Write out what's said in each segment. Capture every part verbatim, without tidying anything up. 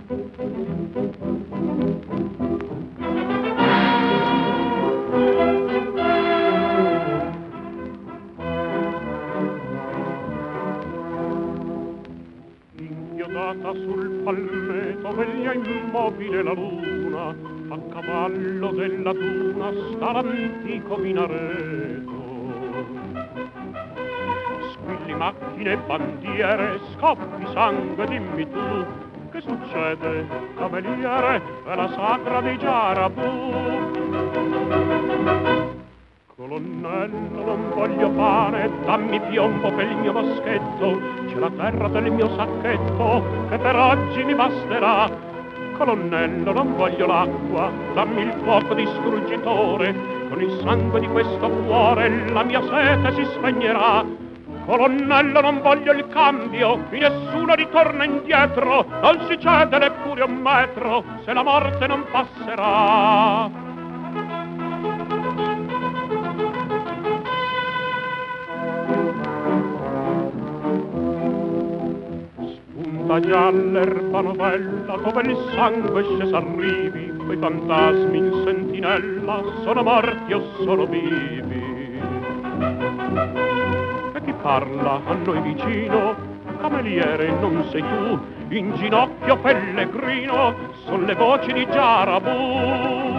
Inchiodata sul palmeto veglia immobile la luna, a cavallo della duna sta l'antico minareto. Squilli, macchine, bandiere, scoppi, sangue, dimmi tu, che succede, cameriere? È la sagra di Giarabù. Colonnello, non voglio pane, dammi piombo per il mio moschetto, c'è la terra del mio sacchetto, che per oggi mi basterà. Colonnello, non voglio l'acqua, dammi il fuoco distruggitore, con il sangue di questo cuore la mia sete si spegnerà. Colonnello, non voglio il cambio, qui nessuno ritorna indietro, non si cede neppure un metro, se la morte non passerà. Spunta già l'erba novella dove il sangue scesa arrivi, quei fantasmi in sentinella sono morti o sono vivi. E chi parla a noi vicino? Cameriere, non sei tu, in ginocchio pellegrino, son le voci di Giarabù.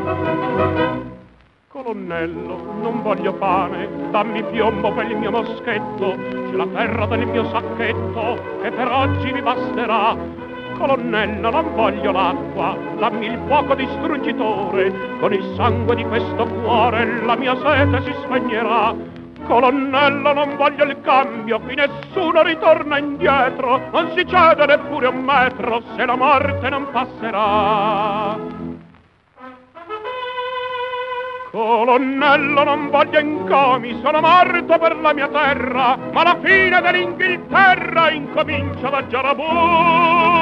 Colonnello, non voglio pane, dammi piombo per il mio moschetto, c'è la terra del mio sacchetto, che per oggi mi basterà. Colonnello, non voglio l'acqua, dammi il fuoco distruggitore, con il sangue di questo cuore la mia sete si spegnerà. Colonnello, non voglio il cambio, qui nessuno ritorna indietro, non si cede neppure un metro, se la morte non passerà. Colonnello, non voglio encomi, sono morto per la mia terra, ma la fine dell'Inghilterra incomincia da Giarabù.